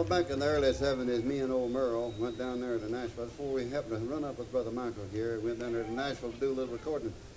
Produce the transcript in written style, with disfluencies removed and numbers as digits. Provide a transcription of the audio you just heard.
back in the early 70s, me and old Merle went down there to Nashville. Before we happened to run up with Brother Michael here, we went down there to Nashville to do a little recording.